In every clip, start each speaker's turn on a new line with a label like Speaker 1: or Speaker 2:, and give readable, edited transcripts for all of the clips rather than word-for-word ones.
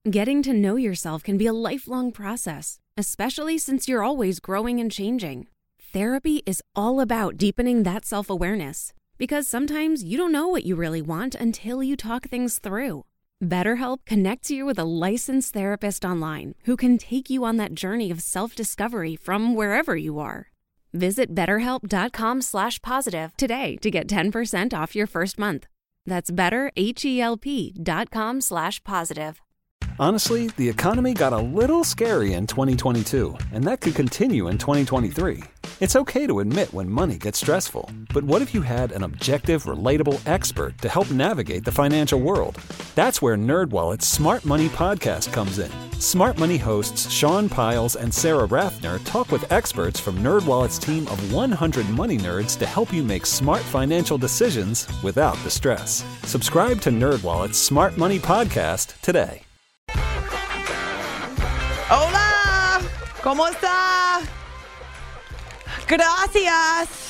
Speaker 1: Getting to know yourself can be a lifelong process, especially since you're always growing and changing. Therapy is all about deepening that self-awareness, because sometimes you don't know what you really want until you talk things through. BetterHelp connects you with a licensed therapist online who can take you on that journey of self-discovery from wherever you are. Visit BetterHelp.com/positive today to get 10% off your first month. That's BetterHelp.com/positive.
Speaker 2: Honestly, the economy got a little scary in 2022, and that could continue in 2023. It's okay to admit when money gets stressful, but what if you had an objective, relatable expert to help navigate the financial world? That's where NerdWallet's Smart Money podcast comes in. Smart Money hosts Sean Piles and Sarah Rathner talk with experts from NerdWallet's team of 100 money nerds to help you make smart financial decisions without the stress. Subscribe to NerdWallet's Smart Money podcast today.
Speaker 3: Hola, ¿cómo está? Gracias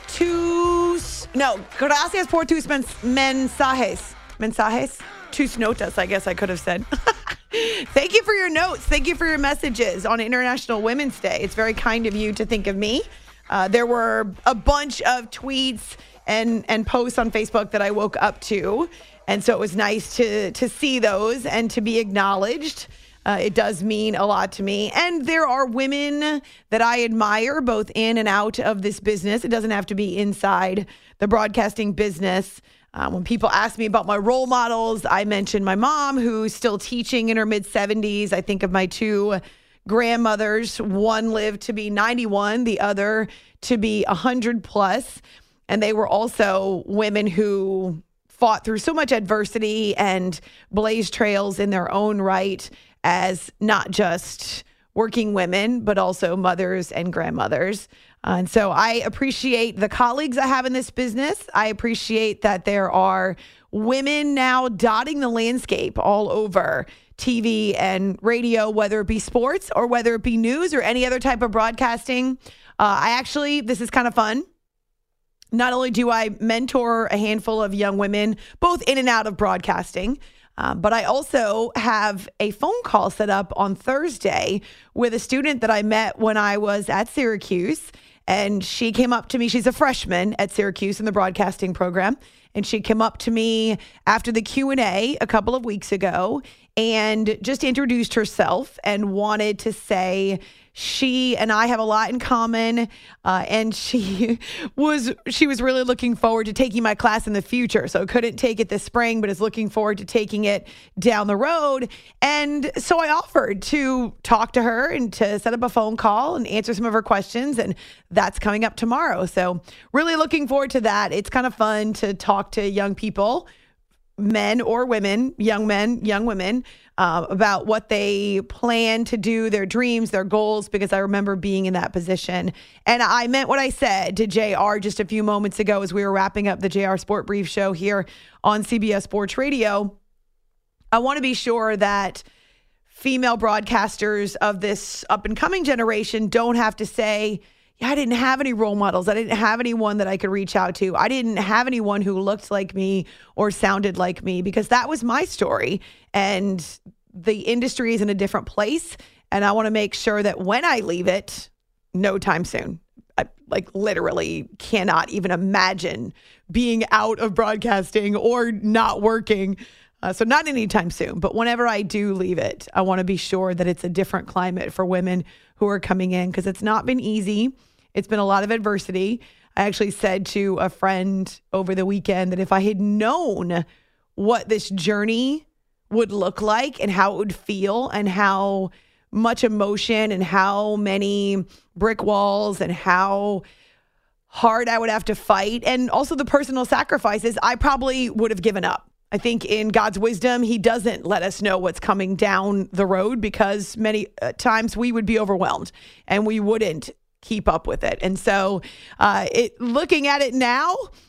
Speaker 3: gracias por tus mensajes. Mensajes? Tus notas, I guess I could have said. Thank you for your notes. Thank you for your messages on International Women's Day. It's very kind of you to think of me. There were a bunch of tweets and posts on Facebook that I woke up to. And so it was nice to see those and to be acknowledged. It does mean a lot to me. And there are women that I admire both in and out of this business. It doesn't have to be inside the broadcasting business. When people ask me about my role models, I mention my mom, who's still teaching in her mid-70s. I think of my two grandmothers. One lived to be 91, the other to be 100 plus. And they were also women who fought through so much adversity and blazed trails in their own right as not just working women, but also mothers and grandmothers. And so I appreciate the colleagues I have in this business. I appreciate that there are women now dotting the landscape all over TV and radio, whether it be sports or whether it be news or any other type of broadcasting. This is kind of fun. Not only do I mentor a handful of young women, both in and out of broadcasting, but I also have a phone call set up on Thursday with a student that I met when I was at Syracuse. And she came up to me. She's a freshman at Syracuse in the broadcasting program. And she came up to me after the Q&A a couple of weeks ago and just introduced herself and wanted to say she and I have a lot in common. And she was really looking forward to taking my class in the future. So couldn't take it this spring, but is looking forward to taking it down the road. And so I offered to talk to her and to set up a phone call and answer some of her questions. And that's coming up tomorrow. So really looking forward to that. It's kind of fun to talk to young people, men or women, young men, young women, about what they plan to do, their dreams, their goals, because I remember being in that position. And I meant what I said to JR just a few moments ago as we were wrapping up the JR Sport Brief show here on CBS Sports Radio. I want to be sure that female broadcasters of this up-and-coming generation don't have to say, yeah, I didn't have any role models. I didn't have anyone that I could reach out to. I didn't have anyone who looked like me or sounded like me, because that was my story. And the industry is in a different place. And I want to make sure that when I leave it, no time soon. I literally cannot even imagine being out of broadcasting or not working. So not anytime soon, but whenever I do leave it, I want to be sure that it's a different climate for women who are coming in, because it's not been easy. It's been a lot of adversity. I actually said to a friend over the weekend that if I had known what this journey would look like and how it would feel and how much emotion and how many brick walls and how hard I would have to fight and also the personal sacrifices, I probably would have given up. I think in God's wisdom, he doesn't let us know what's coming down the road, because many times we would be overwhelmed and we wouldn't keep up with it. And so looking at it now,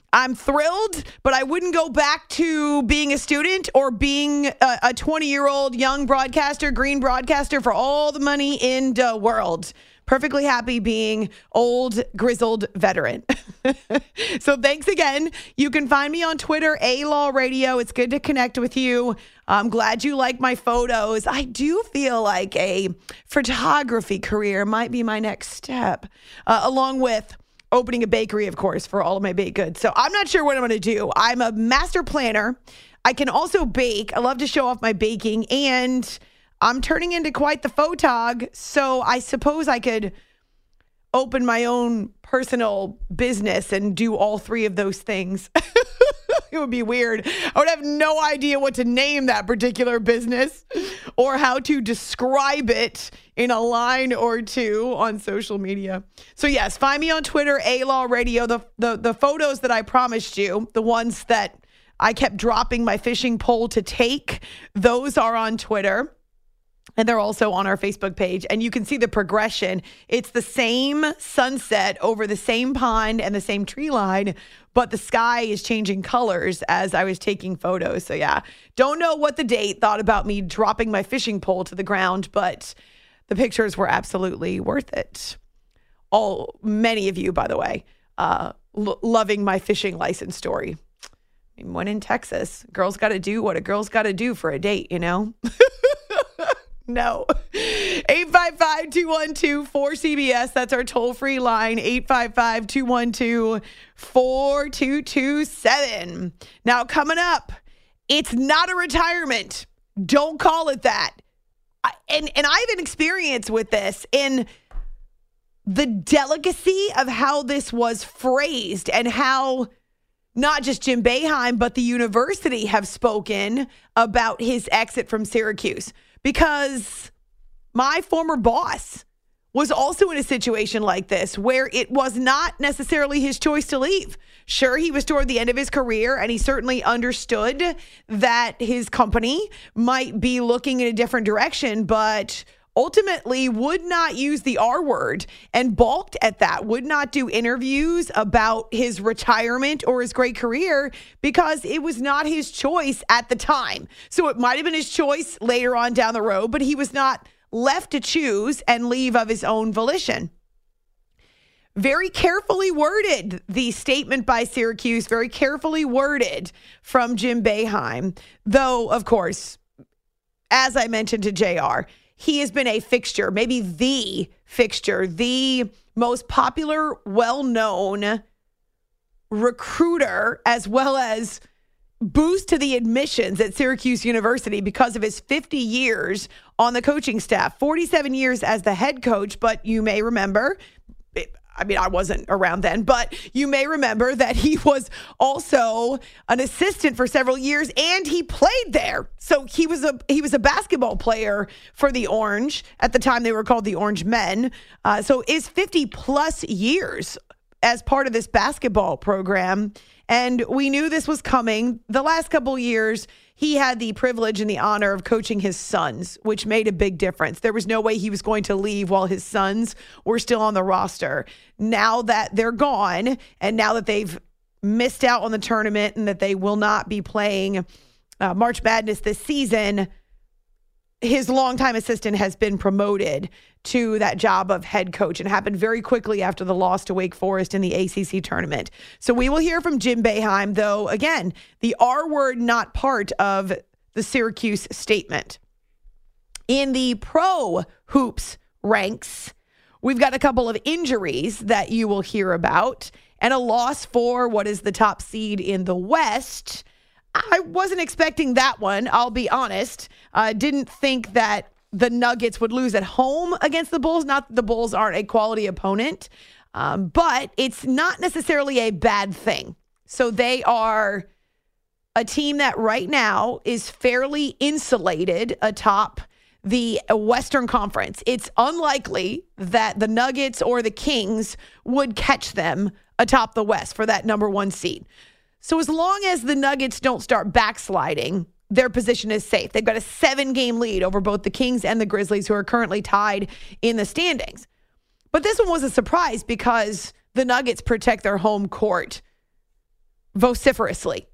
Speaker 3: I'm thrilled, but I wouldn't go back to being a student or being a 20-year-old young broadcaster, green broadcaster for all the money in the world. Perfectly happy being old, grizzled veteran. So thanks again. You can find me on Twitter, A-Law Radio. It's good to connect with you. I'm glad you like my photos. I do feel like a photography career might be my next step, along with opening a bakery, of course, for all of my baked goods. So I'm not sure what I'm going to do. I'm a master planner. I can also bake. I love to show off my baking, and I'm turning into quite the photog. So I suppose I could open my own personal business and do all three of those things. It would be weird. I would have no idea what to name that particular business or how to describe it in a line or two on social media. So yes, find me on Twitter, A-Law Radio. The photos that I promised you, the ones that I kept dropping my fishing pole to take, those are on Twitter. And they're also on our Facebook page. And you can see the progression. It's the same sunset over the same pond and the same tree line, but the sky is changing colors as I was taking photos. So yeah, don't know what the date thought about me dropping my fishing pole to the ground, but the pictures were absolutely worth it. Many of you, by the way, loving my fishing license story. I mean, when in Texas, girls got to do what a girl's got to do for a date, you know? No. 855-212-4CBS. That's our toll-free line, 855-212-4227. Now, coming up, it's not a retirement. Don't call it that. And I have an experience with this in the delicacy of how this was phrased and how not just Jim Boeheim, but the university have spoken about his exit from Syracuse. Because my former boss was also in a situation like this where it was not necessarily his choice to leave. Sure, he was toward the end of his career, and he certainly understood that his company might be looking in a different direction, but ultimately would not use the R word and balked at that, would not do interviews about his retirement or his great career because it was not his choice at the time. So it might have been his choice later on down the road, but he was not left to choose and leave of his own volition. Very carefully worded, the statement by Syracuse, very carefully worded from Jim Boeheim, though, of course, as I mentioned to JR, he has been a fixture, maybe the fixture, the most popular, well-known recruiter, as well as boost to the admissions at Syracuse University because of his 50 years on the coaching staff, 47 years as the head coach. But you may remember, I mean, I wasn't around then, but you may remember that he was also an assistant for several years and he played there. So he was a basketball player for the Orange. At the time, they were called the Orange Men. So is 50 plus years as part of this basketball program. And we knew this was coming. The last couple of years, he had the privilege and the honor of coaching his sons, which made a big difference. There was no way he was going to leave while his sons were still on the roster. Now that they're gone, and now that they've missed out on the tournament and that they will not be playing March Madness this season, his longtime assistant has been promoted to that job of head coach, and happened very quickly after the loss to Wake Forest in the ACC tournament. So we will hear from Jim Boeheim, though, again, the R word not part of the Syracuse statement. In the pro hoops ranks, we've got a couple of injuries that you will hear about, and a loss for what is the top seed in the West. I wasn't expecting that one, I'll be honest. Didn't think that the Nuggets would lose at home against the Bulls. Not that the Bulls aren't a quality opponent, but it's not necessarily a bad thing. So they are a team that right now is fairly insulated atop the Western Conference. It's unlikely that the Nuggets or the Kings would catch them atop the West for that number one seed. So as long as the Nuggets don't start backsliding, their position is safe. They've got a 7-game lead over both the Kings and the Grizzlies, who are currently tied in the standings. But this one was a surprise because the Nuggets protect their home court vociferously.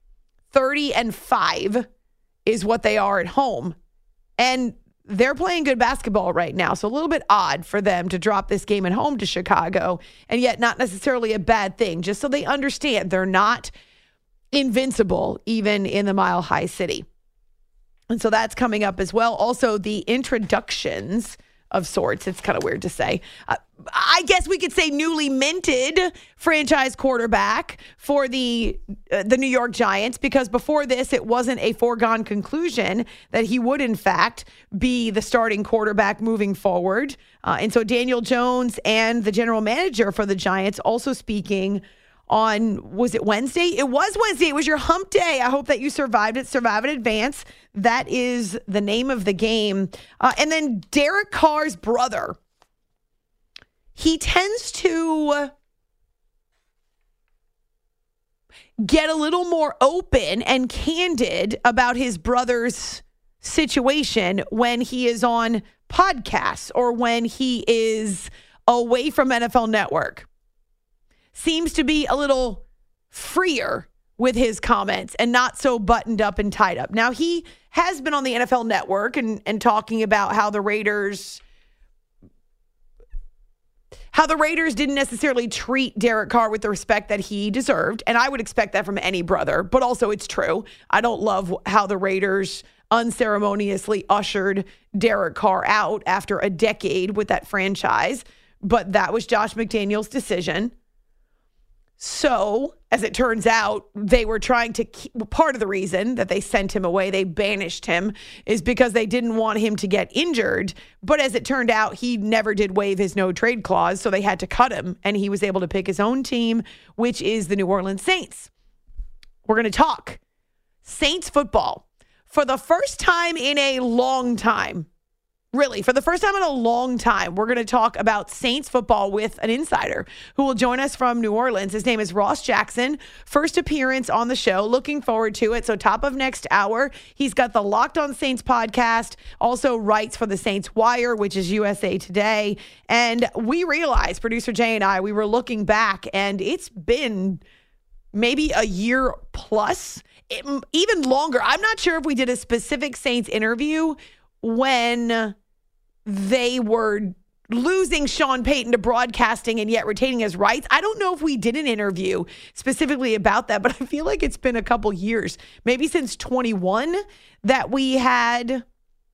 Speaker 3: 30-5 is what they are at home. And they're playing good basketball right now. So a little bit odd for them to drop this game at home to Chicago, and yet not necessarily a bad thing, just so they understand they're not invincible even in the Mile High City. And so that's coming up as well. Also, the introductions of sorts. It's kind of weird to say. I guess we could say newly minted franchise quarterback for the New York Giants, because before this, it wasn't a foregone conclusion that he would, in fact, be the starting quarterback moving forward. And so Daniel Jones and the general manager for the Giants also speaking on, was it Wednesday? It was Wednesday. It was your hump day. I hope that you survived it. Survive in advance. That is the name of the game. And then Derek Carr's brother, he tends to get a little more open and candid about his brother's situation when he is on podcasts or when he is away from NFL Network. Seems to be a little freer with his comments and not so buttoned up and tied up. Now, he has been on the NFL Network and talking about how the Raiders didn't necessarily treat Derek Carr with the respect that he deserved. And I would expect that from any brother, but also it's true. I don't love how the Raiders unceremoniously ushered Derek Carr out after a decade with that franchise, but that was Josh McDaniels' decision. So, as it turns out, they were trying to part of the reason that they sent him away, they banished him, is because they didn't want him to get injured. But as it turned out, he never did waive his no trade clause, so they had to cut him, and he was able to pick his own team, which is the New Orleans Saints. We're going to talk Saints football for the first time in a long time. Really, for the first time in a long time, we're going to talk about Saints football with an insider who will join us from New Orleans. His name is Ross Jackson. First appearance on the show. Looking forward to it. So top of next hour, he's got the Locked on Saints podcast, also writes for the Saints Wire, which is USA Today. And we realized, producer Jay and I, we were looking back, and it's been maybe a year plus, even longer. I'm not sure if we did a specific Saints interview when they were losing Sean Payton to broadcasting and yet retaining his rights. I don't know if we did an interview specifically about that, but I feel like it's been a couple years, maybe since 21, that we had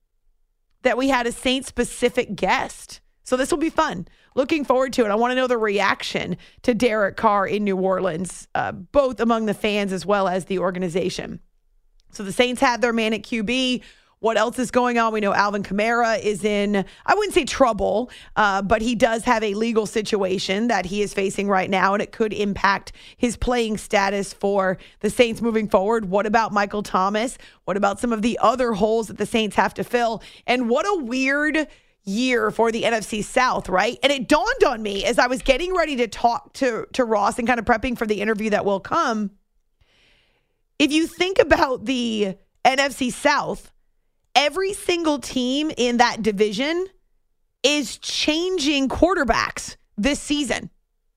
Speaker 3: a Saints-specific guest. So this will be fun. Looking forward to it. I want to know the reaction to Derek Carr in New Orleans, both among the fans as well as the organization. So the Saints have their man at QB. What else is going on? We know Alvin Kamara is in, I wouldn't say trouble, but he does have a legal situation that he is facing right now, and it could impact his playing status for the Saints moving forward. What about Michael Thomas? What about some of the other holes that the Saints have to fill? And what a weird year for the NFC South, right? And it dawned on me as I was getting ready to talk to Ross and kind of prepping for the interview that will come. If you think about the NFC South, every single team in that division is changing quarterbacks this season.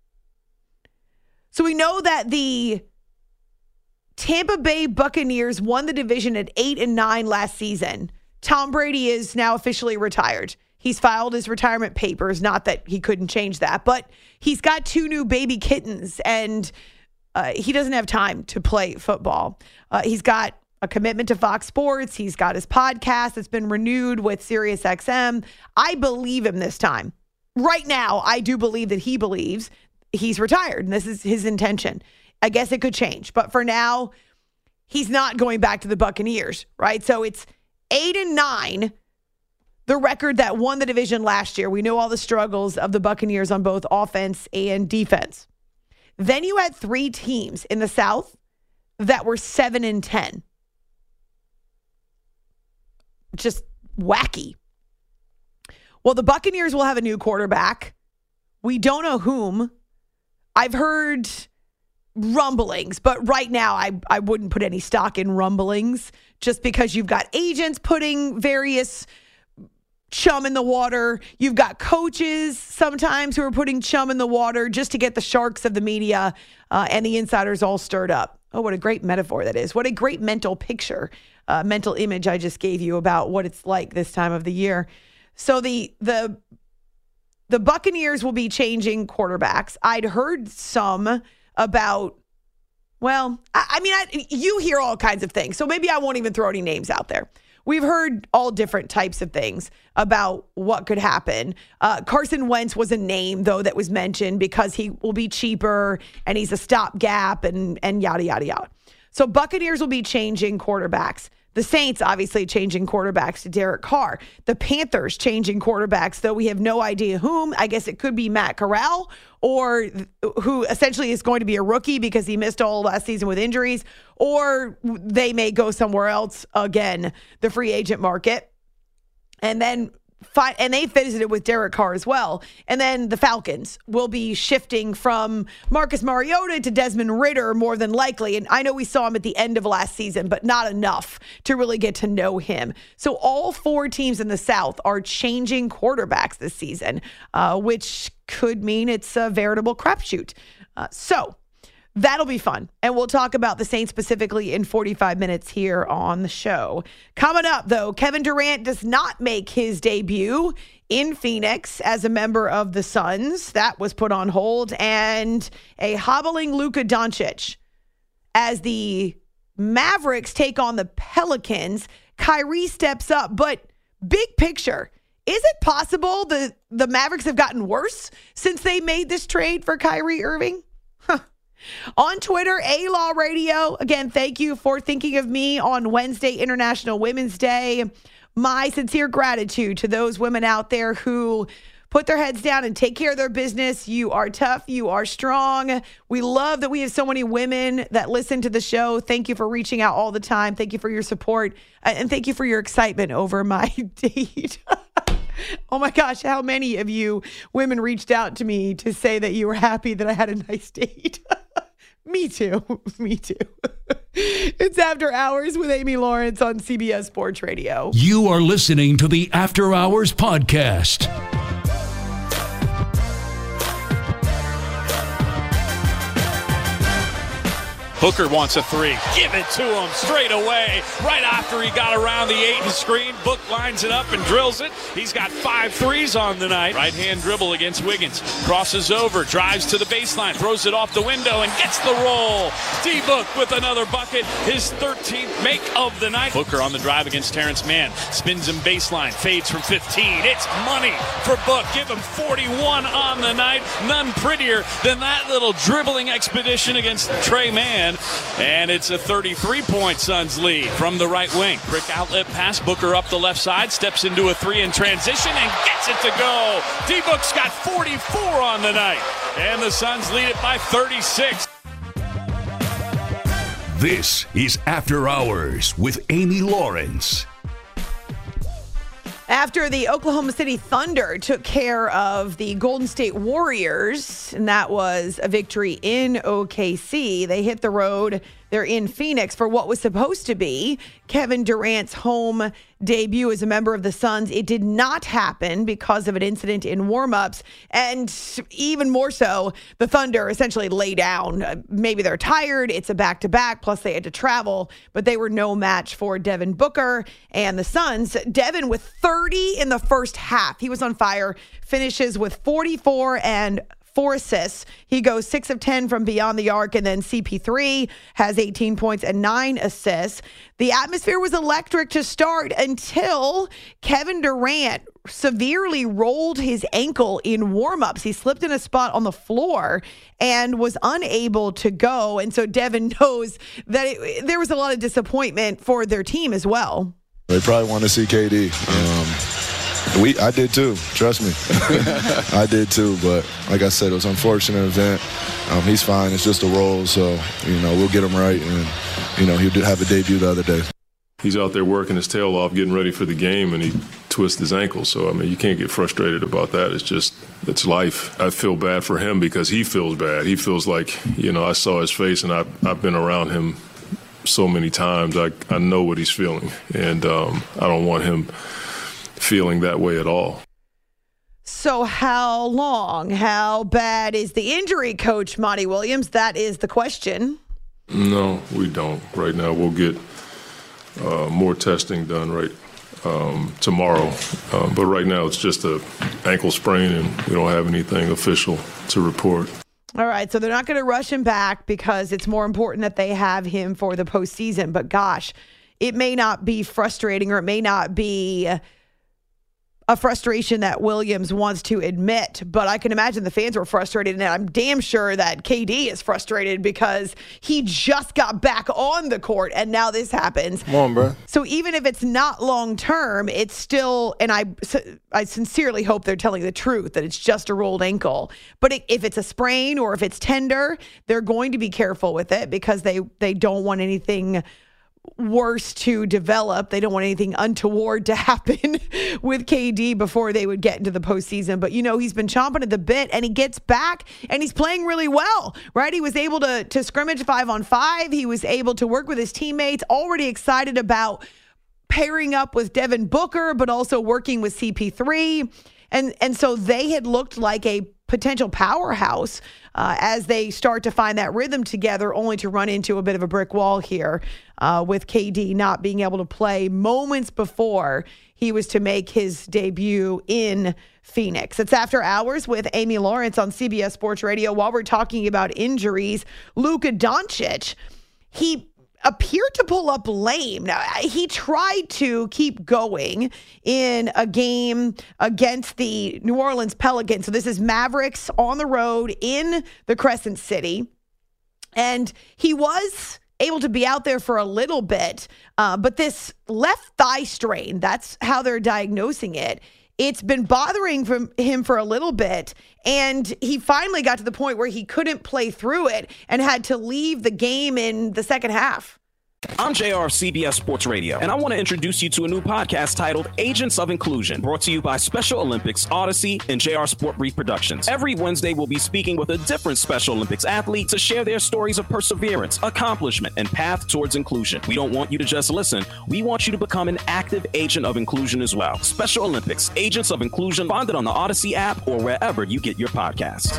Speaker 3: So we know that the Tampa Bay Buccaneers won the division at 8-9 last season. Tom Brady is now officially retired. He's filed his retirement papers, not that he couldn't change that, but he's got 2 new baby kittens, and he doesn't have time to play football. He's got a commitment to Fox Sports. He's got his podcast that's been renewed with SiriusXM. I believe him this time. Right now, I do believe that he believes he's retired, and this is his intention. I guess it could change, but for now, he's not going back to the Buccaneers, right? So it's 8-9, the record that won the division last year. We know all the struggles of the Buccaneers on both offense and defense. Then you had 3 teams in the South that were 7-10. Just wacky. Well, the Buccaneers will have a new quarterback. We don't know whom. I've heard rumblings, but right now I wouldn't put any stock in rumblings just because you've got agents putting various chum in the water. You've got coaches sometimes who are putting chum in the water just to get the sharks of the media and the insiders all stirred up. Oh, what a great metaphor that is. What a great mental picture, mental image I just gave you about what it's like this time of the year. So the Buccaneers will be changing quarterbacks. I'd heard some about, well, you hear all kinds of things, so maybe I won't even throw any names out there. We've heard all different types of things about what could happen. Carson Wentz was a name, though, that was mentioned because he will be cheaper and he's a stopgap and yada, yada, yada. So Buccaneers will be changing quarterbacks. The Saints obviously changing quarterbacks to Derek Carr. The Panthers changing quarterbacks, though we have no idea whom. I guess it could be Matt Corral, or who essentially is going to be a rookie because he missed all last season with injuries, or they may go somewhere else again, the free agent market. And then they visited with Derek Carr as well. And then the Falcons will be shifting from Marcus Mariota to Desmond Ridder more than likely. And I know we saw him at the end of last season, but not enough to really get to know him. So all 4 teams in the South are changing quarterbacks this season, which could mean it's a veritable crapshoot. So that'll be fun. And we'll talk about the Saints specifically in 45 minutes here on the show. Coming up, though, Kevin Durant does not make his debut in Phoenix as a member of the Suns. That was put on hold. And a hobbling Luka Doncic. As the Mavericks take on the Pelicans, Kyrie steps up. But big picture, is it possible the Mavericks have gotten worse since they made this trade for Kyrie Irving? On Twitter, A-Law Radio. Again, thank you for thinking of me on Wednesday, International Women's Day. My sincere gratitude to those women out there who put their heads down and take care of their business. You are tough. You are strong. We love that we have so many women that listen to the show. Thank you for reaching out all the time. Thank you for your support. And thank you for your excitement over my date. Oh my gosh, how many of you women reached out to me to say that you were happy that I had a nice date? Me too. Me too. It's After Hours with Amy Lawrence on CBS Sports Radio.
Speaker 4: You are listening to the After Hours podcast.
Speaker 5: Booker wants a 3. Give it to him straight away. Right after he got around the Ayton screen, Book lines it up and drills it. He's got 5 threes on the night. Right-hand dribble against Wiggins. Crosses over, drives to the baseline, throws it off the window, and gets the roll. D-Book with another bucket, his 13th make of the night. Booker on the drive against Terrence Mann. Spins him baseline, fades from 15. It's money for Book. Give him 41 on the night. None prettier than that little dribbling expedition against Trey Mann. And it's a 33-point Suns lead from the right wing. Quick outlet pass, Booker up the left side, steps into a 3 in transition and gets it to go. D-Book's got 44 on the night, and the Suns lead it by 36.
Speaker 4: This is After Hours with Amy Lawrence.
Speaker 3: After the Oklahoma City Thunder took care of the Golden State Warriors, and that was a victory in OKC, they hit the road. They're in Phoenix for what was supposed to be Kevin Durant's home debut as a member of the Suns. It did not happen because of an incident in warmups. And even more so, the Thunder essentially lay down. Maybe they're tired. It's a back-to-back. Plus, they had to travel. But they were no match for Devin Booker and the Suns. Devin with 30 in the first half. He was on fire. Finishes with 44 and 4 assists. He goes 6 of 10 from beyond the arc, and then CP3 has 18 points and 9 assists. The atmosphere was electric to start until Kevin Durant severely rolled his ankle in warmups. He slipped in a spot on the floor and was unable to go. And so Devin knows that there was a lot of disappointment for their team as well.
Speaker 6: They probably want to see KD. I did too, trust me. I did too, but like I said, it was an unfortunate event. He's fine. It's just a roll, so, we'll get him right, and, he did have a debut the other day.
Speaker 7: He's out there working his tail off, getting ready for the game, and he twists his ankle. So, you can't get frustrated about that. It's life. I feel bad for him because he feels bad. He feels like, I saw his face, and I've been around him so many times. I know what he's feeling, and I don't want him feeling that way at all.
Speaker 3: So how bad is the injury, Coach Monty Williams? That is the question.
Speaker 7: No, we don't. Right now, we'll get more testing done tomorrow. But right now, it's just an ankle sprain, and we don't have anything official to report.
Speaker 3: All right, so they're not going to rush him back because it's more important that they have him for the postseason. But gosh, it may not be frustrating, or it may not be a frustration that Williams wants to admit, but I can imagine the fans were frustrated, and I'm damn sure that KD is frustrated because he just got back on the court, and now this happens.
Speaker 6: Come on, bro.
Speaker 3: So even if it's not long-term, it's still, and I sincerely hope they're telling the truth, that it's just a rolled ankle. But if it's a sprain or if it's tender, they're going to be careful with it because they don't want anything worse to develop. They don't want anything untoward to happen with KD before they would get into the postseason. But, he's been chomping at the bit, and he gets back, and he's playing really well, right? He was able to scrimmage 5-on-5. He was able to work with his teammates, already excited about pairing up with Devin Booker, but also working with CP3. And so they had looked like a potential powerhouse as they start to find that rhythm together, only to run into a bit of a brick wall here with KD not being able to play moments before he was to make his debut in Phoenix. It's After Hours with Amy Lawrence on CBS Sports Radio. While we're talking about injuries, Luka Doncic, he appeared to pull up lame. Now, he tried to keep going in a game against the New Orleans Pelicans. So this is Mavericks on the road in the Crescent City. And he was able to be out there for a little bit. But this left thigh strain, that's how they're diagnosing it. It's been bothering him for a little bit, and he finally got to the point where he couldn't play through it and had to leave the game in the second half.
Speaker 8: I'm JR of CBS Sports Radio, and I want to introduce you to a new podcast titled Agents of Inclusion, brought to you by Special Olympics, Odyssey, and JR Sport Reproductions. Every Wednesday, we'll be speaking with a different Special Olympics athlete to share their stories of perseverance, accomplishment, and path towards inclusion. We don't want you to just listen. We want you to become an active agent of inclusion as well. Special Olympics, Agents of Inclusion, find it on the Odyssey app or wherever you get your podcasts.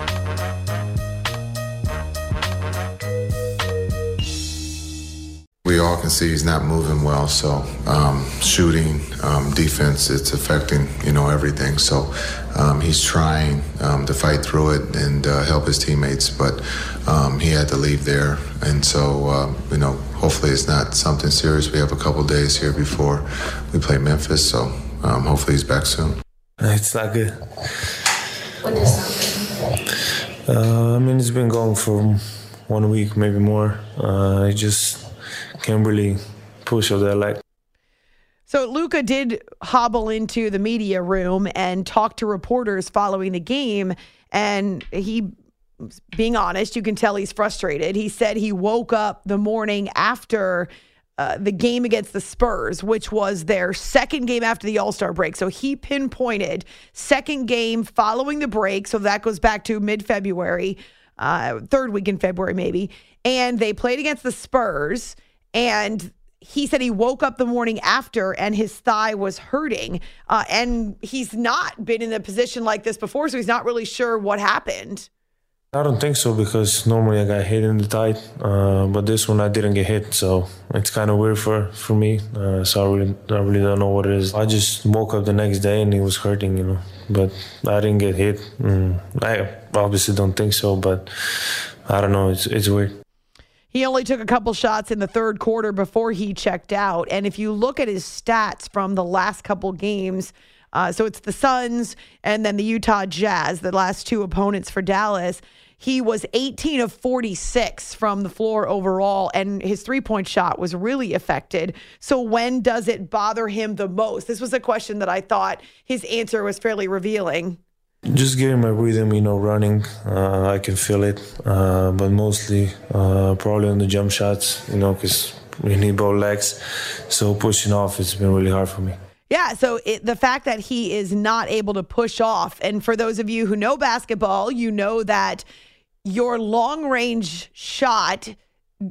Speaker 9: We all can see he's not moving well, so shooting, defense, it's affecting, everything. So he's trying to fight through it and help his teammates, but he had to leave there. And so, hopefully it's not something serious. We have a couple days here before we play Memphis, so hopefully he's back soon.
Speaker 10: It's not good.
Speaker 11: What is not good?
Speaker 10: It's been going for 1 week, maybe more. I just can't really push all that leg.
Speaker 3: So Luka did hobble into the media room and talk to reporters following the game, and he, being honest, you can tell he's frustrated. He said he woke up the morning after the game against the Spurs, which was their second game after the All-Star break. So he pinpointed second game following the break, so that goes back to mid-February, third week in February maybe, and they played against the Spurs. And he said he woke up the morning after and his thigh was hurting. And he's not been in a position like this before, so he's not really sure what happened.
Speaker 10: I don't think so, because normally I got hit in the thigh, but this one I didn't get hit, so it's kind of weird for me. So I really don't know what it is. I just woke up the next day and it was hurting, but I didn't get hit. I obviously don't think so, but I don't know. It's weird.
Speaker 3: He only took a couple shots in the third quarter before he checked out. And if you look at his stats from the last couple games, so it's the Suns and then the Utah Jazz, the last two opponents for Dallas, he was 18 of 46 from the floor overall, and his three-point shot was really affected. So when does it bother him the most? This was a question that I thought his answer was fairly revealing.
Speaker 10: Just getting my rhythm, running. I can feel it, but mostly probably on the jump shots, because we need both legs. So pushing off, it's been really hard for me.
Speaker 3: Yeah, so the fact that he is not able to push off, and for those of you who know basketball, you know that your long-range shot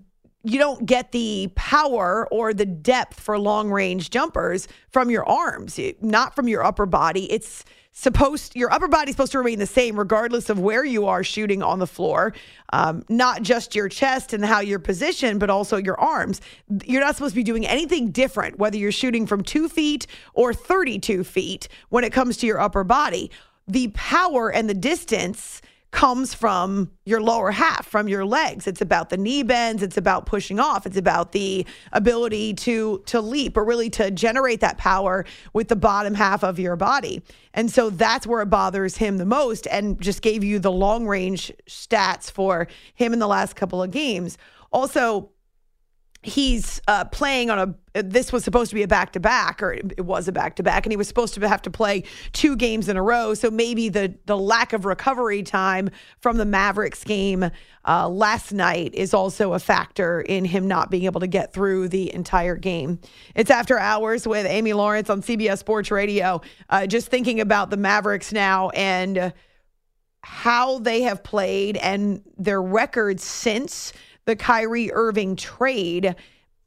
Speaker 3: you don't get the power or the depth for long range jumpers from your arms, not from your upper body. Your upper body is supposed to remain the same regardless of where you are shooting on the floor, not just your chest and how you're positioned, but also your arms. You're not supposed to be doing anything different, whether you're shooting from 2 feet or 32 feet when it comes to your upper body. The power and the distance comes from your lower half, from your legs. It's about the knee bends. It's about pushing off. It's about the ability to leap, or really to generate that power with the bottom half of your body. And so that's where it bothers him the most, and just gave you the long range stats for him in the last couple of games. Also, he's playing on this was supposed to be a back-to-back, or it was a back-to-back, and he was supposed to have to play 2 games in a row. So maybe the lack of recovery time from the Mavericks game last night is also a factor in him not being able to get through the entire game. It's After Hours with Amy Lawrence on CBS Sports Radio. Just thinking about the Mavericks now and how they have played and their records since the Kyrie Irving trade.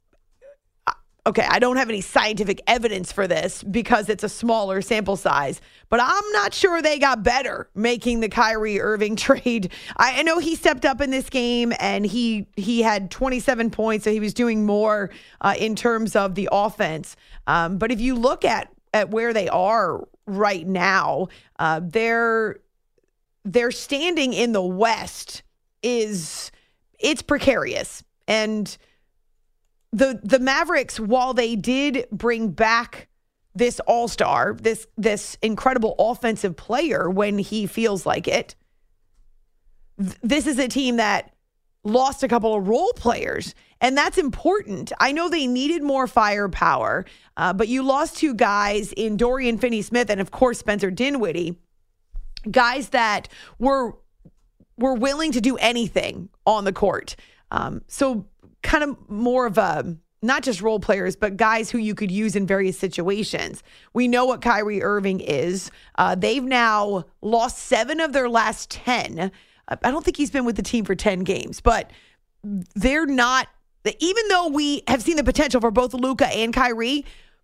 Speaker 3: Okay, I don't have any scientific evidence for this because it's a smaller sample size, but I'm not sure they got better making the Kyrie Irving trade. I know he stepped up in this game and he had 27 points, so he was doing more in terms of the offense. But if you look at where they are right now, their standing in the West it's precarious. And the Mavericks, while they did bring back this all-star, this incredible offensive player when he feels like it, this is a team that lost a couple of role players, and that's important. I know they needed more firepower, but you lost 2 guys in Dorian Finney-Smith and, of course, Spencer Dinwiddie, guys that were willing to do anything on the court. So kind of more of not just role players, but guys who you could use in various situations. We know what Kyrie Irving is. They've now lost 7 of their last 10. I don't think he's been with the team for 10 games, but they're not, even though we have seen the potential for both Luka and Kyrie,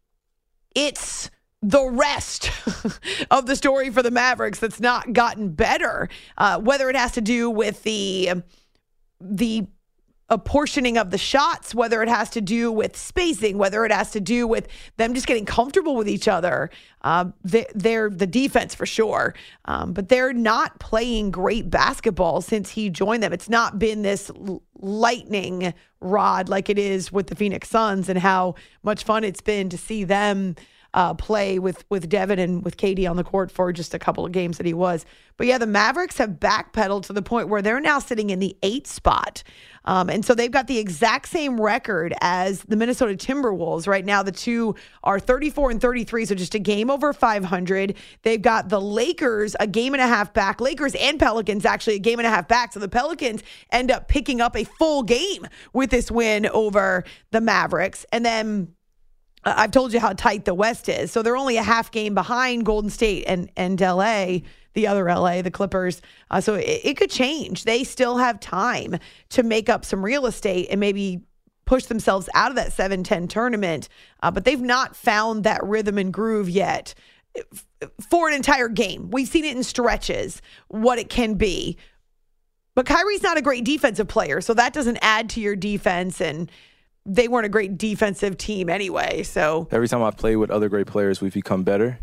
Speaker 3: it's the rest of the story for the Mavericks that's not gotten better, whether it has to do with the apportioning of the shots, whether it has to do with spacing, whether it has to do with them just getting comfortable with each other. They're the defense for sure, but they're not playing great basketball since he joined them. It's not been this lightning rod like it is with the Phoenix Suns, and how much fun it's been to see them play with Devin and with KD on the court for just a couple of games that he was. But yeah, the Mavericks have backpedaled to the point where they're now sitting in the 8th spot. And so they've got the exact same record as the Minnesota Timberwolves. Right now, the two are 34 and 33, so just a game over 500. They've got the Lakers a game and a half back. Lakers and Pelicans actually a game and a half back. So the Pelicans end up picking up a full game with this win over the Mavericks. And then I've told you how tight the West is. So they're only a half game behind Golden State and LA, the other LA, the Clippers. So it could change. They still have time to make up some real estate and maybe push themselves out of that 7-10 tournament. But they've not found that rhythm and groove yet for an entire game. We've seen it in stretches, what it can be. But Kyrie's not a great defensive player, so that doesn't add to your defense, and they weren't a great defensive team anyway. So
Speaker 12: every time I've played with other great players, we've become better.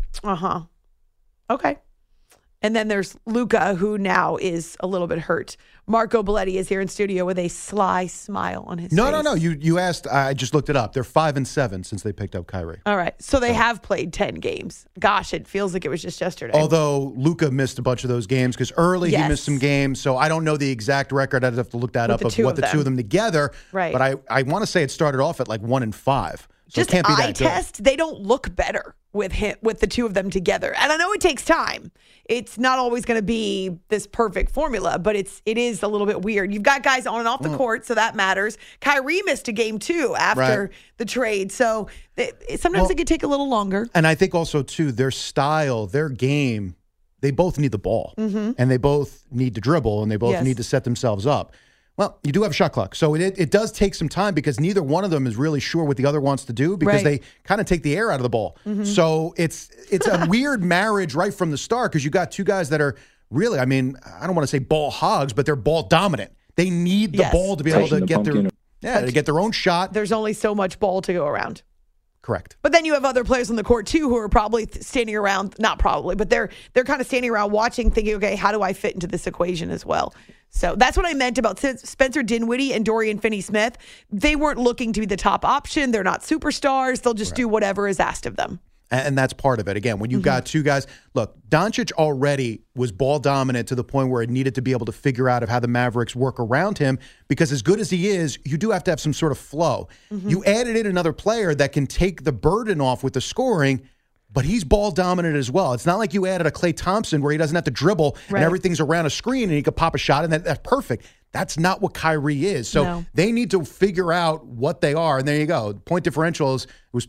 Speaker 3: Okay. And then there's Luka, who now is a little bit hurt. Marco Belletti is here in studio with a sly smile on his face.
Speaker 13: No. You asked. I just looked it up. They're 5-7 since they picked up Kyrie.
Speaker 3: All right. So they have played 10 games. Gosh, it feels like it was just yesterday.
Speaker 13: Although Luka missed a bunch of those games because early he missed some games. So I don't know the exact record. I'd have to look that up of what the two of them together.
Speaker 3: Right.
Speaker 13: But I want to say it started off at like 1-5. So
Speaker 3: just
Speaker 13: it can't be that
Speaker 3: eye test, they don't look better with the two of them together. And I know it takes time. It's not always going to be this perfect formula, but it is a little bit weird. You've got guys on and off the court, so that matters. Kyrie missed a game too after the trade, so sometimes it could take a little longer.
Speaker 13: And I think also too, their style, their game, they both need the ball, and they both need to dribble, and they both need to set themselves up. Well, you do have shot clock. So it does take some time because neither one of them is really sure what the other wants to do because they kind of take the air out of the ball. Mm-hmm. So it's a weird marriage right from the start because you got two guys that are really, I mean, I don't want to say ball hogs, but they're ball dominant. They need the ball to be able to get their own shot.
Speaker 3: There's only so much ball to go around.
Speaker 13: Correct.
Speaker 3: But then you have other players on the court, too, who are probably standing around, not probably, but they're kind of standing around watching, thinking, okay, how do I fit into this equation as well? So that's what I meant about Spencer Dinwiddie and Dorian Finney-Smith. They weren't looking to be the top option. They're not superstars. They'll just do whatever is asked of them.
Speaker 13: And that's part of it. Again, when you've got two guys, look, Doncic already was ball dominant to the point where it needed to be able to figure out how the Mavericks work around him because as good as he is, you do have to have some sort of flow. Mm-hmm. You added in another player that can take the burden off with the scoring, but he's ball dominant as well. It's not like you added a Klay Thompson where he doesn't have to dribble and everything's around a screen and he could pop a shot and that's perfect. That's not what Kyrie is. So they need to figure out what they are. And there you go. Point differentials was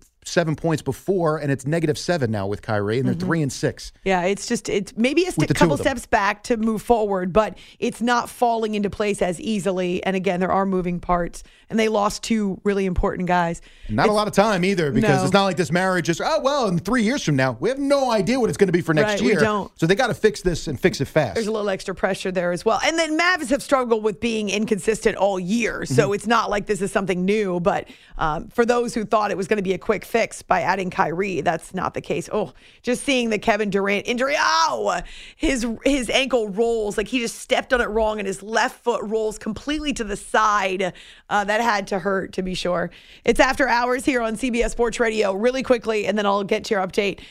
Speaker 13: 27 points before, and it's -7 now with Kyrie, and they're 3-6.
Speaker 3: Yeah, it's maybe a couple steps back to move forward, but it's not falling into place as easily. And again, there are moving parts, and they lost two really important guys.
Speaker 13: Not a lot of time either, because it's not like this marriage is, in 3 years from now, we have no idea what it's going to be for next year.
Speaker 3: We don't.
Speaker 13: So they got to fix this and fix it fast.
Speaker 3: There's a little extra pressure there as well. And then Mavs have struggled with being inconsistent all year, so it's not like this is something new, but for those who thought it was going to be a quick fix by adding Kyrie, that's not the case. Oh, just seeing the Kevin Durant injury. Ow! His ankle rolls like he just stepped on it wrong and his left foot rolls completely to the side. That had to hurt, to be sure. It's After Hours here on CBS Sports Radio. Really quickly, and then I'll get to your update.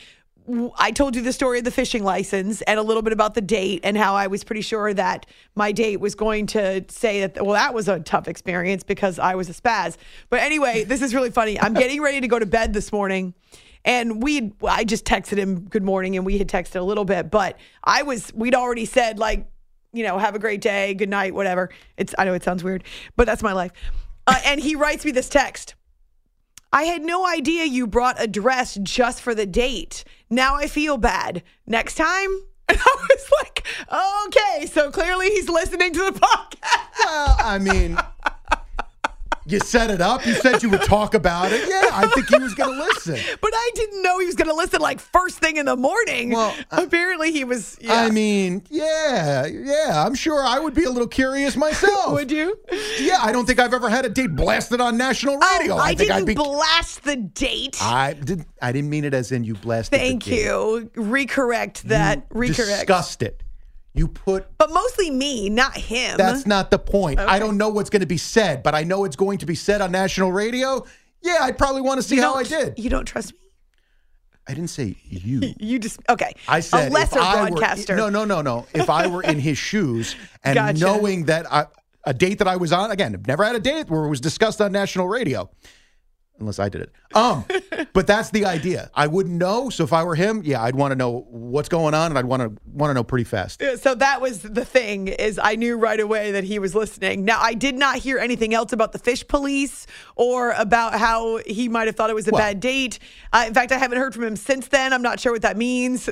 Speaker 3: I told you the story of the fishing license and a little bit about the date and how I was pretty sure that my date was going to say that, well, that was a tough experience because I was a spaz. But anyway, this is really funny. I'm getting ready to go to bed this morning and I just texted him good morning and we had texted a little bit, but we'd already said like, have a great day, good night, whatever. I know it sounds weird, but that's my life. And he writes me this text. I had no idea you brought a dress just for the date. Now I feel bad. Next time? And I was like, okay, so clearly he's listening to the podcast.
Speaker 13: Well, I mean, you set it up. You said you would talk about it. Yeah, I think he was going to listen.
Speaker 3: But I didn't know he was going to listen like first thing in the morning. Well, apparently he was. Yeah.
Speaker 13: I mean, yeah. I'm sure I would be a little curious myself.
Speaker 3: Would you?
Speaker 13: Yeah, I don't think I've ever had a date blasted on national radio.
Speaker 3: I didn't blast the date.
Speaker 13: I didn't mean it as in you blasted the date.
Speaker 3: Thank you. Recorrect that.
Speaker 13: Discussed it.
Speaker 3: But mostly me, not him.
Speaker 13: That's not the point. Okay. I don't know what's going to be said, but I know it's going to be said on national radio. Yeah, I'd probably want to see how I did.
Speaker 3: You don't trust me?
Speaker 13: I didn't say you.
Speaker 3: You just, okay.
Speaker 13: I said
Speaker 3: a lesser broadcaster.
Speaker 13: No. If I were in his shoes and knowing that a date that I was on, again, I've never had a date where it was discussed on national radio. Unless I did it. But that's the idea. I wouldn't know. So if I were him, I'd want to know what's going on, and I'd want to know pretty fast.
Speaker 3: So that was the thing, is I knew right away that he was listening. Now, I did not hear anything else about the fish police or about how he might have thought it was a bad date. In fact, I haven't heard from him since then. I'm not sure what that means.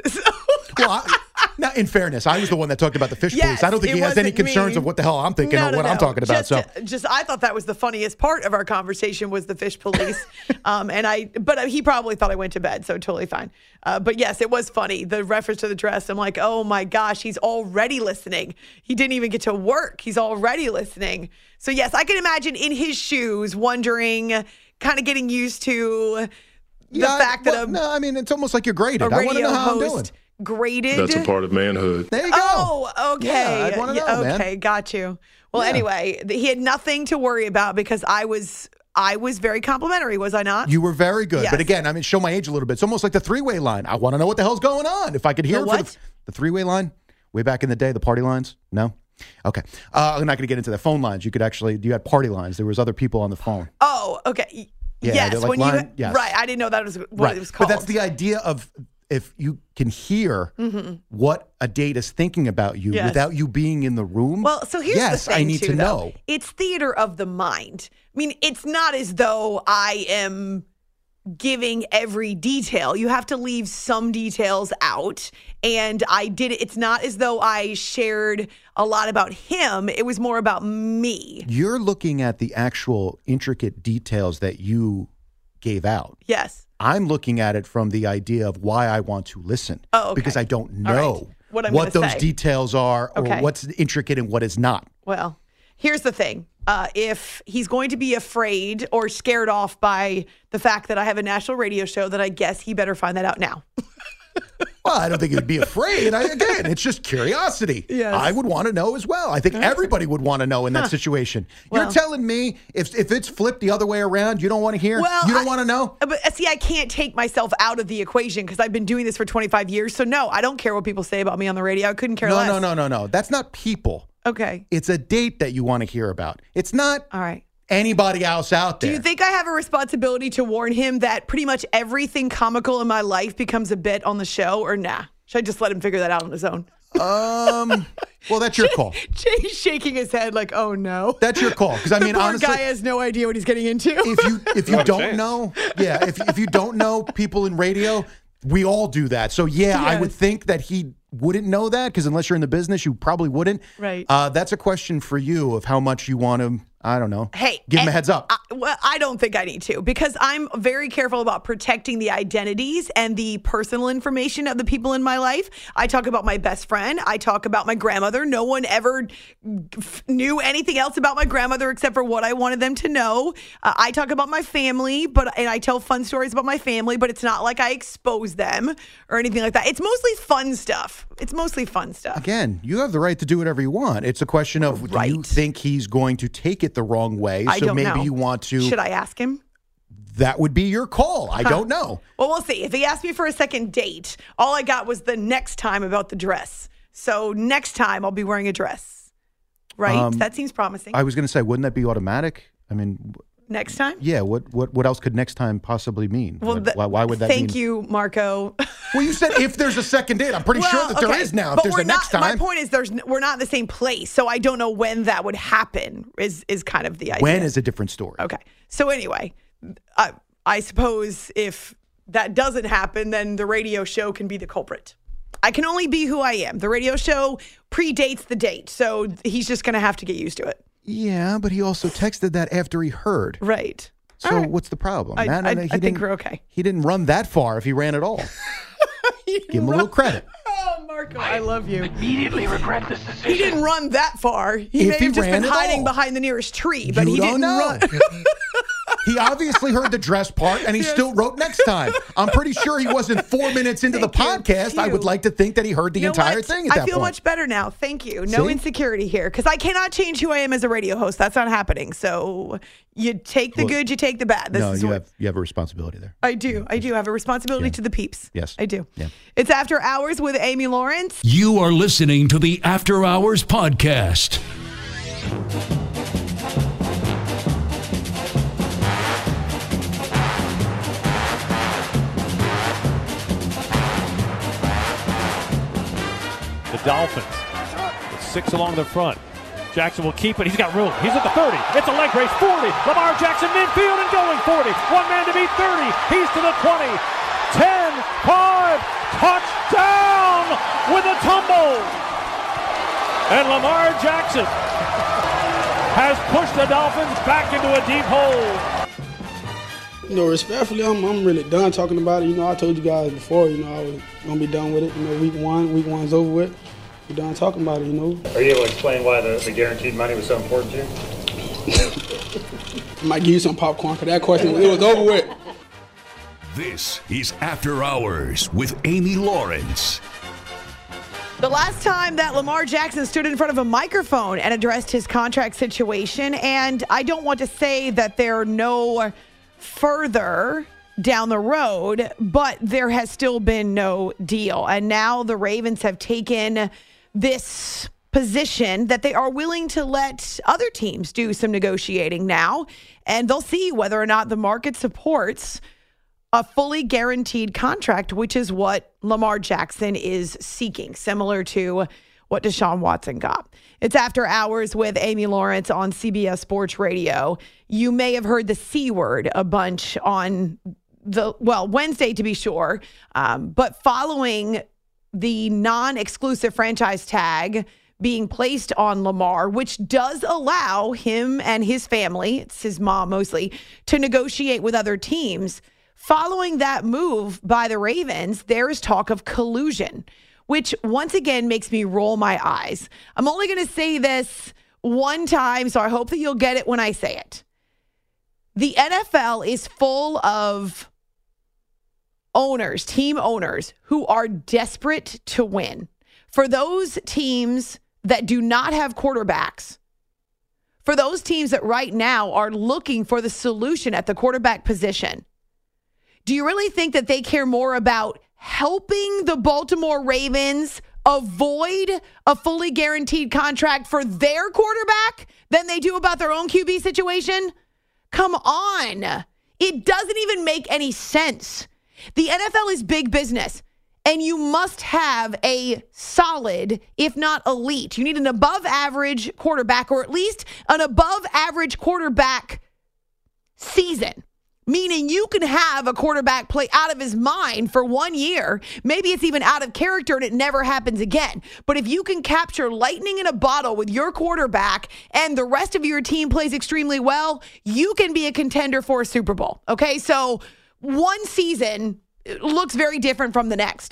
Speaker 13: Now, in fairness, I was the one that talked about the fish police. I don't think he has any concerns of what the hell I'm thinking or what I'm talking about.
Speaker 3: I thought that was the funniest part of our conversation was the fish police. But he probably thought I went to bed, so totally fine. But yes, it was funny. The reference to the dress. I'm like, oh my gosh, he's already listening. He didn't even get to work. He's already listening. So yes, I can imagine in his shoes, wondering, kind of getting used to the fact that
Speaker 13: it's almost like you're graded. I want to know how I'm doing.
Speaker 3: Graded.
Speaker 7: That's a part of manhood.
Speaker 13: There you go.
Speaker 3: Oh, okay.
Speaker 13: Yeah, I want to know, man.
Speaker 3: Okay, got you. Well, anyway, he had nothing to worry about because I was very complimentary, was I not?
Speaker 13: You were very good.
Speaker 3: Yes.
Speaker 13: But again, show my age a little bit. It's almost like the three-way line. I want to know what the hell's going on. If I could hear the three-way line, way back in the day, the party lines? No? Okay. I'm not going to get into the phone lines. You had party lines. There was other people on the phone.
Speaker 3: Oh, okay.
Speaker 13: Yeah,
Speaker 3: yes.
Speaker 13: Yes.
Speaker 3: Right. I didn't know that was what it was called.
Speaker 13: But that's the idea of if you can hear what a date is thinking about you without you being in the room.
Speaker 3: Well, so here's the thing,
Speaker 13: I need to know.
Speaker 3: It's theater of the mind. I mean, it's not as though I am giving every detail. You have to leave some details out. And I did it. It's not as though I shared a lot about him. It was more about me.
Speaker 13: You're looking at the actual intricate details that you gave out.
Speaker 3: Yes.
Speaker 13: I'm looking at it from the idea of why I want to listen.
Speaker 3: Oh, okay.
Speaker 13: Because I don't know what those details are or what's intricate and what is not.
Speaker 3: Well, here's the thing. If he's going to be afraid or scared off by the fact that I have a national radio show, then I guess he better find that out now.
Speaker 13: Well, I don't think he'd be afraid. Again, it's just curiosity.
Speaker 3: Yes.
Speaker 13: I would want to know as well. I think everybody would want to know in that situation.
Speaker 3: Well,
Speaker 13: you're telling me if it's flipped the other way around, you don't want to hear?
Speaker 3: Well,
Speaker 13: you don't want to know?
Speaker 3: But see, I can't take myself out of the equation because I've been doing this for 25 years. So no, I don't care what people say about me on the radio. I couldn't care less.
Speaker 13: No. That's not people.
Speaker 3: Okay.
Speaker 13: It's a date that you want to hear about. It's not
Speaker 3: all right.
Speaker 13: Anybody else out there.
Speaker 3: Do you think I have a responsibility to warn him that pretty much everything comical in my life becomes a bit on the show, or nah? Should I just let him figure that out on his own?
Speaker 13: Well, that's your call.
Speaker 3: Jay's shaking his head like, oh no.
Speaker 13: That's your call. Because I mean,
Speaker 3: the poor
Speaker 13: honestly,
Speaker 3: guy has no idea what he's getting into.
Speaker 13: If you don't know, if you don't know people in radio, we all do that. So yes. I would think that he wouldn't know that because unless you're in the business, you probably wouldn't.
Speaker 3: Right.
Speaker 13: That's a question for you of how much you want to. I don't know.
Speaker 3: Hey,
Speaker 13: give him a heads up.
Speaker 3: I don't think I need to because I'm very careful about protecting the identities and the personal information of the people in my life. I talk about my best friend. I talk about my grandmother. No one ever knew anything else about my grandmother except for what I wanted them to know. I talk about my family, and I tell fun stories about my family, but it's not like I expose them or anything like that. It's mostly fun stuff.
Speaker 13: Again, you have the right to do whatever you want. It's a question of do you think he's going to take it the wrong way?
Speaker 3: I don't know.
Speaker 13: You want to.
Speaker 3: Should I ask him?
Speaker 13: That would be your call. I don't know.
Speaker 3: Well, we'll see. If he asked me for a second date, all I got was the next time about the dress. So next time I'll be wearing a dress. Right? That seems promising.
Speaker 13: I was going to say, wouldn't that be automatic? I mean,
Speaker 3: next time?
Speaker 13: Yeah. What else could next time possibly mean?
Speaker 3: Well,
Speaker 13: why would that mean?
Speaker 3: Thank you, Marco.
Speaker 13: Well, you said if there's a second date. I'm pretty sure that there is now. If there's a next time.
Speaker 3: My point is we're not in the same place, so I don't know when that would happen is kind of the idea.
Speaker 13: When is a different story.
Speaker 3: Okay. So anyway, I suppose if that doesn't happen, then the radio show can be the culprit. I can only be who I am. The radio show predates the date, so he's just going to have to get used to it.
Speaker 13: Yeah, but he also texted that after he heard.
Speaker 3: Right.
Speaker 13: So what's the problem?
Speaker 3: I think we're okay.
Speaker 13: He didn't run that far if he ran at all. Give him a little credit.
Speaker 3: Oh, Marco, I love you.
Speaker 14: Immediately regret this decision.
Speaker 3: He didn't run that far. He may have just been hiding behind the nearest tree, but he didn't run.
Speaker 13: He obviously heard the dress part, and he still wrote next time. I'm pretty sure he wasn't 4 minutes into the podcast. I would like to think that he heard the entire thing at that point.
Speaker 3: I feel much better now. Thank you. No insecurity here, because I cannot change who I am as a radio host. That's not happening. So you take the good, you take the bad.
Speaker 13: You have a responsibility there.
Speaker 3: I do. I do have a responsibility to the peeps.
Speaker 13: Yes.
Speaker 3: I do.
Speaker 13: Yeah.
Speaker 3: It's After Hours with Amy Lawrence.
Speaker 4: You are listening to the After Hours podcast.
Speaker 15: The Dolphins with 6 along the front. Jackson will keep it. He's got room. He's at the 30. It's a leg race. 40. Lamar Jackson midfield and going 40. One man to beat 30. He's to the 20. 10. 5. Touchdown with a tumble. And Lamar Jackson has pushed the Dolphins back into a deep hole.
Speaker 16: You know, respectfully, I'm really done talking about it. You know, I told you guys before, you know, I was going to be done with it. You know, week one's over with. We're done talking about it, you know.
Speaker 17: Are you able to explain why the guaranteed money was so important to you?
Speaker 16: I might give you some popcorn for that question. It was over with.
Speaker 4: This is After Hours with Amy Lawrence.
Speaker 3: The last time that Lamar Jackson stood in front of a microphone and addressed his contract situation, and I don't want to say that they're no further down the road, but there has still been no deal. And now the Ravens have taken this position that they are willing to let other teams do some negotiating now, and they'll see whether or not the market supports a fully guaranteed contract, which is what Lamar Jackson is seeking, similar to what Deshaun Watson got. It's After Hours with Amy Lawrence on CBS Sports Radio. You may have heard the C word a bunch on Wednesday to be sure, but following the non-exclusive franchise tag being placed on Lamar, which does allow him and his family, it's his mom mostly, to negotiate with other teams. Following that move by the Ravens, there is talk of collusion, which once again makes me roll my eyes. I'm only going to say this one time, so I hope that you'll get it when I say it. The NFL is full of owners, team owners, who are desperate to win. For those teams that do not have quarterbacks, for those teams that right now are looking for the solution at the quarterback position, do you really think that they care more about helping the Baltimore Ravens avoid a fully guaranteed contract for their quarterback than they do about their own QB situation? Come on. It doesn't even make any sense. The NFL is big business, and you must have a solid, if not elite. You need an above-average quarterback, or at least an above-average quarterback season, meaning you can have a quarterback play out of his mind for 1 year. Maybe it's even out of character and it never happens again. But if you can capture lightning in a bottle with your quarterback and the rest of your team plays extremely well, you can be a contender for a Super Bowl. Okay, so one season looks very different from the next.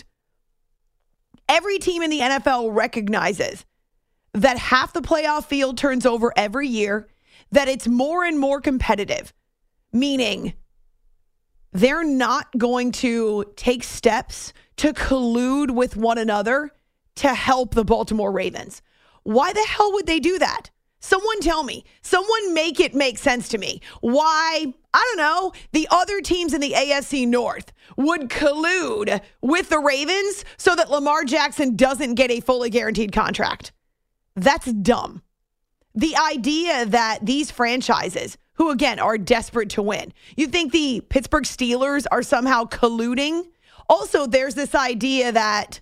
Speaker 3: Every team in the NFL recognizes that half the playoff field turns over every year, that it's more and more competitive, meaning they're not going to take steps to collude with one another to help the Baltimore Ravens. Why the hell would they do that? Someone tell me. Someone make it make sense to me. Why, I don't know, the other teams in the AFC North would collude with the Ravens so that Lamar Jackson doesn't get a fully guaranteed contract. That's dumb. The idea that these franchises, who again are desperate to win, you think the Pittsburgh Steelers are somehow colluding? Also, there's this idea that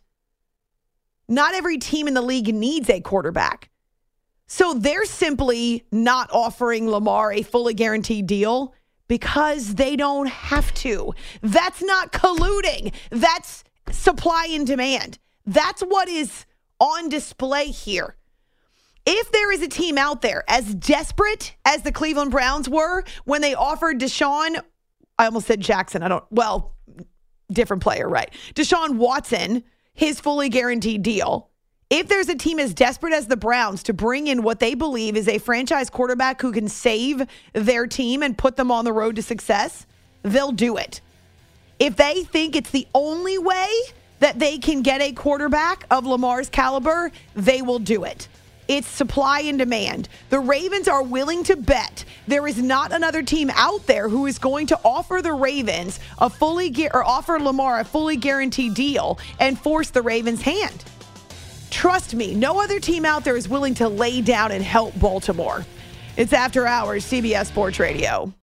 Speaker 3: not every team in the league needs a quarterback. So they're simply not offering Lamar a fully guaranteed deal because they don't have to. That's not colluding. That's supply and demand. That's what is on display here. If there is a team out there as desperate as the Cleveland Browns were when they offered Deshaun, I almost said Jackson. Different player, right? Deshaun Watson, his fully guaranteed deal. If there's a team as desperate as the Browns to bring in what they believe is a franchise quarterback who can save their team and put them on the road to success, they'll do it. If they think it's the only way that they can get a quarterback of Lamar's caliber, they will do it. It's supply and demand. The Ravens are willing to bet there is not another team out there who is going to offer the Ravens offer Lamar a fully guaranteed deal and force the Ravens' hand. Trust me, no other team out there is willing to lay down and help Baltimore. It's After Hours, CBS Sports Radio.